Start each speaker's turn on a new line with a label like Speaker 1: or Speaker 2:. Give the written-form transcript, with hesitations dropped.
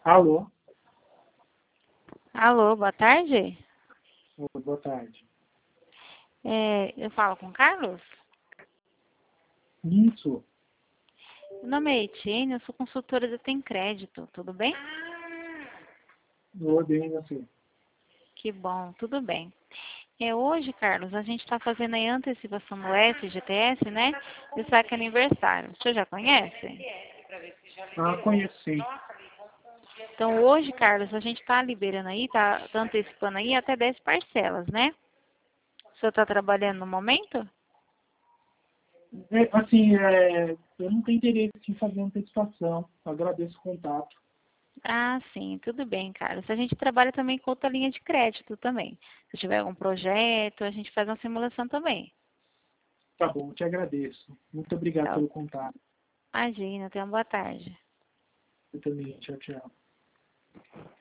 Speaker 1: Alô?
Speaker 2: Alô, boa tarde.
Speaker 1: Oi, boa tarde.
Speaker 2: Eu falo com o Carlos?
Speaker 1: Isso.
Speaker 2: Meu nome é Etienne, eu sou consultora da Tem Crédito, tudo bem?
Speaker 1: Oi, bem, você.
Speaker 2: Que bom, tudo bem. Hoje, Carlos, a gente está fazendo aí a antecipação no FGTS, né? Do saque aniversário. O senhor já conhece?
Speaker 1: Ah, conheço sim.
Speaker 2: Então, hoje, Carlos, a gente está liberando aí, tá antecipando aí até 10 parcelas, né? O senhor está trabalhando no momento?
Speaker 1: Eu não tenho interesse em fazer antecipação. Agradeço o contato.
Speaker 2: Ah, sim, tudo bem, Carlos. A gente trabalha também com outra linha de crédito também. Se tiver algum projeto, a gente faz uma simulação também.
Speaker 1: Tá bom, te agradeço. Muito obrigado
Speaker 2: Tá?
Speaker 1: pelo contato.
Speaker 2: Imagina, tenha uma boa tarde.
Speaker 1: Eu também. Tchau, tchau.